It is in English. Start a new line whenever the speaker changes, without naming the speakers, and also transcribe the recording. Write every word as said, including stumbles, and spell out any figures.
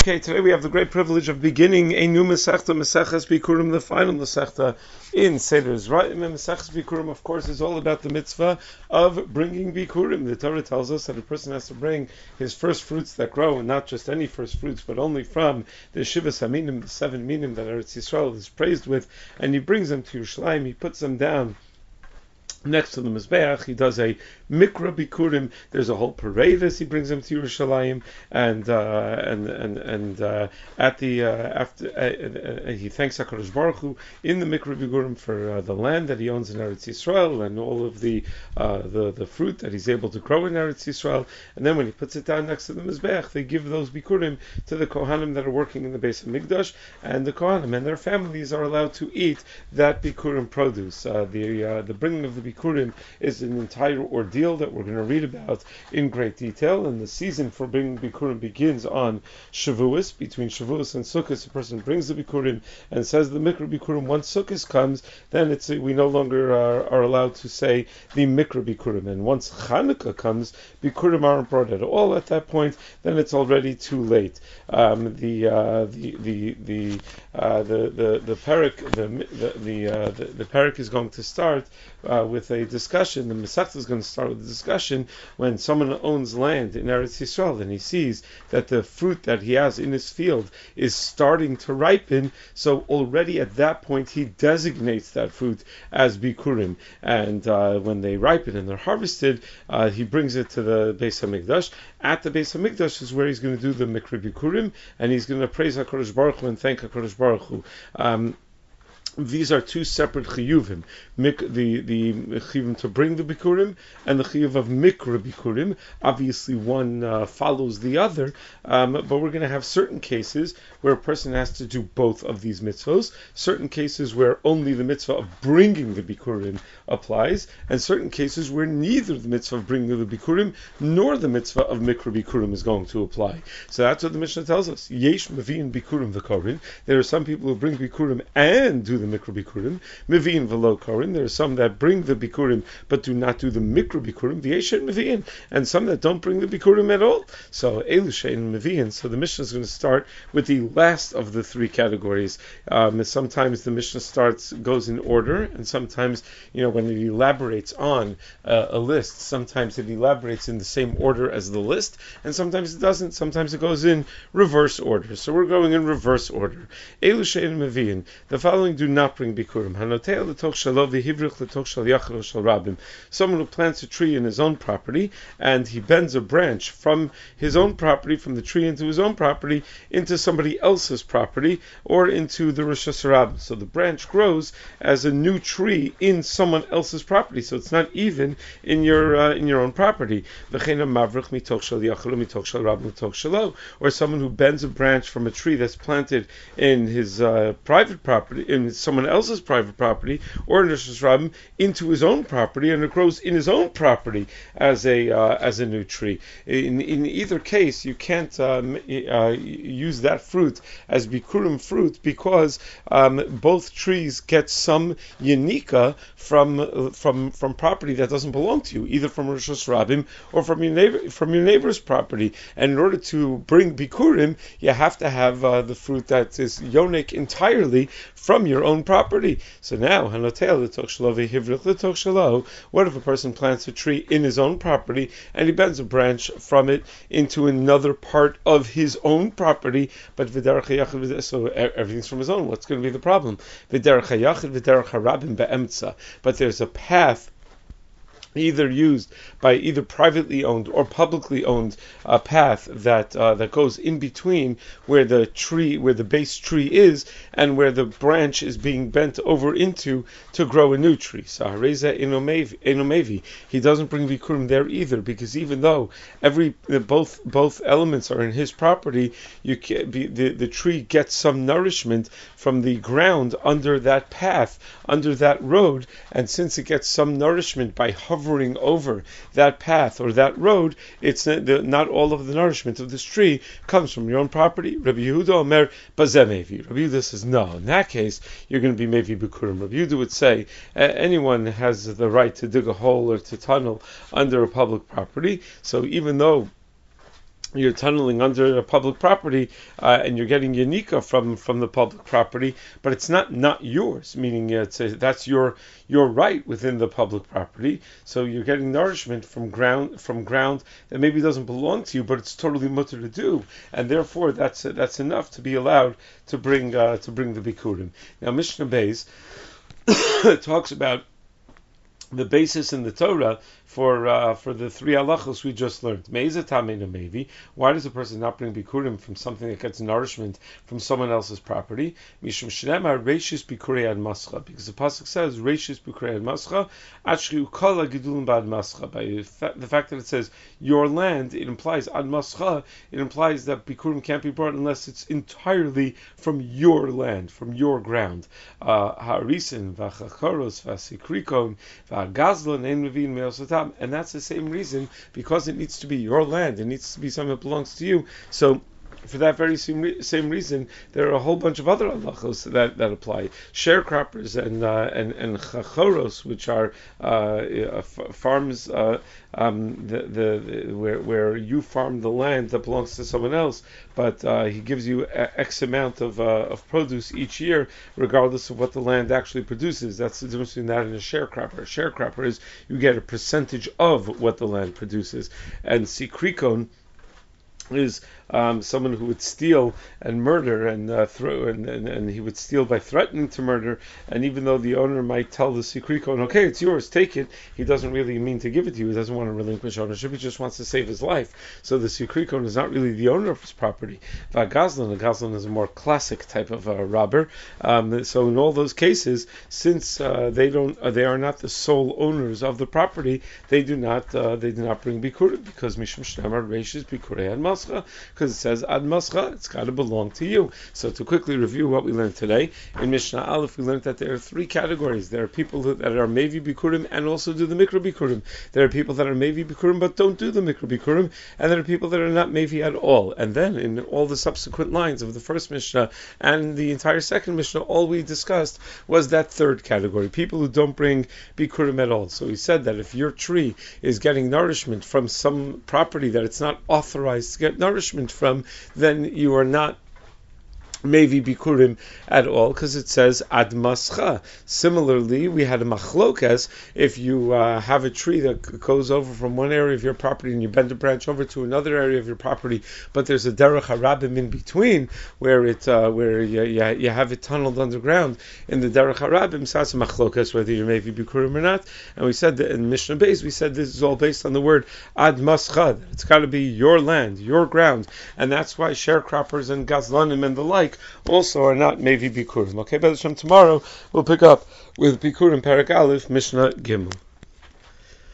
Okay, today we have the great privilege of beginning a new Masechta, Maseches Bikurim, the final Masechta in Seder's right. Maseches Bikurim, of course, is all about the mitzvah of bringing Bikurim. The Torah tells us that a person has to bring his first fruits that grow, and not just any first fruits, but only from the Shivas Aminim, the seven minim that Eretz Yisrael is praised with, and he brings them to Yerushalayim, he puts them down next to the Mizbeach. He does a Mikra Bikurim. There's a whole parade as he brings them to Yerushalayim, and uh, and and and uh, at the uh, after uh, uh, he thanks HaKadosh Baruch Hu in the Mikra Bikurim for uh, the land that he owns in Eretz Yisrael and all of the uh, the the fruit that he's able to grow in Eretz Yisrael. And then when he puts it down next to the Mizbeach, they give those Bikurim to the Kohanim that are working in the Beis Hamikdash, and the Kohanim and their families are allowed to eat that Bikurim produce. Uh, the uh, the bringing of the Bikurim is an entire ordeal that we're going to read about in great detail, and the season for bringing Bikurim begins on Shavuos. Between Shavuos and Sukkot, a person brings the Bikurim and says the Mikra Bikurim. Once Sukkot comes, then it's we no longer are, are allowed to say the Mikra Bikurim, and once Chanukah comes, Bikurim aren't brought at all at that point. Then it's already too late. Um, the, uh, the the the uh, the the the parak the the the, uh, the the parak is going to start uh, with a discussion. The Masechta is going to start with a discussion when someone owns land in Eretz Yisrael and he sees that the fruit that he has in his field is starting to ripen. So already at that point he designates that fruit as Bikurim, and uh, when they ripen and they're harvested, uh, he brings it to the Beis Hamikdash. At the Beis Hamikdash is where he's going to do the Mikra Bikurim, and he's going to praise HaKadosh Baruch Hu and thank HaKadosh Baruch Hu. Um, These are two separate chiyuvim: Mik, the the chiyuvim to bring the bikurim and the chiyuv of mikra bikurim. Obviously, one uh, follows the other, um, but we're going to have certain cases where a person has to do both of these mitzvos. Certain cases where only the mitzvah of bringing the bikurim applies, and certain cases where neither the mitzvah of bringing the bikurim nor the mitzvah of mikra bikurim is going to apply. So that's what the Mishnah tells us. Yesh mevi'in bikurim v'korin. There are some people who bring bikurim and do the Mikra Bikurim, Mevi'in v'lo Korin. There are some that bring the Bikurim but do not do the Mikra Bikurim, the Yeshet Mevi'in, and some that don't bring the Bikurim at all. So Elu Shein Mevi'in. So the Mishnah is going to start with the last of the three categories. Um, sometimes the Mishnah starts goes in order, and sometimes, you know, when it elaborates on uh, a list, sometimes it elaborates in the same order as the list, and sometimes it doesn't. Sometimes it goes in reverse order. So we're going in reverse order. Elu Shein Mevi'in. The following do not bring bikurim. Hanotea l'toch shalo v'hivrich l'toch shal yachar shal rabim. Someone who plants a tree in his own property and he bends a branch from his own property, from the tree into his own property, into somebody else's property or into the Rosh Hashanah. So the branch grows as a new tree in someone else's property. So it's not even in your uh, in your own property. V'chein mavrich mitoch shal yachar mitoch shal rabim mitoch shalo. Or someone who bends a branch from a tree that's planted in his uh, private property, in someone else's private property, or in Rosh Hashanah, into his own property, and it grows in his own property as a uh, as a new tree. In in either case, you can't um, uh, use that fruit as bikurim fruit because um, both trees get some yanika from from from property that doesn't belong to you, either from Rosh Hashanah or from your neighbor from your neighbor's property. And in order to bring bikurim, you have to have uh, the fruit that is yonik entirely from your own property. So now, what if a person plants a tree in his own property and he bends a branch from it into another part of his own property, but so everything's from his own? What's going to be the problem? But there's a path either used by either privately owned or publicly owned uh, path that uh, that goes in between where the tree, where the base tree is, and where the branch is being bent over into to grow a new tree. So Hareza Enomevi, he doesn't bring Bikurim there either, because even though every both both elements are in his property, you can be, the the tree gets some nourishment from the ground under that path, under that road, and since it gets some nourishment by hovering over that path or that road, it's not, the, not all of the nourishment of this tree comes from your own property. Rabbi Yehuda Omer Bazemevi. Rabbi Yehuda says no. In that case, you're going to be Mevi Bikurim. Rabbi Yehuda would say uh, anyone has the right to dig a hole or to tunnel under a public property. So even though you're tunneling under a public property, uh, and you're getting yanika from from the public property, but it's not not yours. Meaning, it's a, that's your your right within the public property. So you're getting nourishment from ground from ground that maybe doesn't belong to you, but it's totally mutter to do, and therefore that's that's enough to be allowed to bring uh, to bring the bikurim. Now Mishnah Beis talks about the basis in the Torah for uh, for the three halachos we just learned. Me'eza tameina mevi. Why does a person not bring bikurim from something that gets nourishment from someone else's property? Mishum shnema reishis bikurei ad mascha. Because the pasuk says reishis bikurei ad mascha achriu kol hagidulim ba'ad mascha. By the fact that it says your land, it implies ad mascha. It implies that bikurim can't be brought unless it's entirely from your land, from your ground. Ha'arisin v'chachoros v'asikrikon v'agazlan ein mevin me'osatam. And that's the same reason, because it needs to be your land, it needs to be something that belongs to you. So for that very same, same reason, there are a whole bunch of other halachos that, that apply. Sharecroppers and uh, and and chachoros, which are uh, farms, uh, um, the, the, the where where you farm the land that belongs to someone else, but uh, he gives you X amount of uh, of produce each year, regardless of what the land actually produces. That's the difference between that and a sharecropper. A sharecropper is you get a percentage of what the land produces, and sikrikon is um, someone who would steal and murder and uh, throw and, and, and he would steal by threatening to murder, and even though the owner might tell the sikrikon, okay, it's yours, take it, he doesn't really mean to give it to you. He doesn't want to relinquish ownership. He just wants to save his life. So the sikrikon is not really the owner of his property. Vagazlan, a gazlan is a more classic type of uh, robber. Um, so in all those cases, since uh, they don't, uh, they are not the sole owners of the property, they do not, uh, they do not bring bikurim, because mishum shnemar reishis bikurei ad mascha. Because it says ad mascha, it's got to belong to you. So to quickly review what we learned today, in Mishnah Aleph we learned that there are three categories. There are people that are mevi bikurim and also do the mikra bikurim. There are people that are mevi bikurim but don't do the mikra bikurim, and there are people that are not mevi at all. And then in all the subsequent lines of the first Mishnah and the entire second Mishnah, all we discussed was that third category, people who don't bring bikurim at all. So we said that if your tree is getting nourishment from some property that it's not authorized to get nourishment from, then you are not mevi bikurim at all, because it says ad mascha. Similarly, we had a machlokas. If you uh, have a tree that goes over from one area of your property and you bend a branch over to another area of your property, but there's a derech harabim in between where it uh, where you, you, you have it tunneled underground in the derech harabim, so that's a machlokas whether you're mevi bikurim or not. And we said that in Mishnah Beis, we said this is all based on the word ad mascha. It's got to be your land, your ground, and that's why sharecroppers and gazlanim and the like also are not mevi bikurim. Okay, but tomorrow we'll pick up with bikurim Perek Aleph, Mishnah Gimel.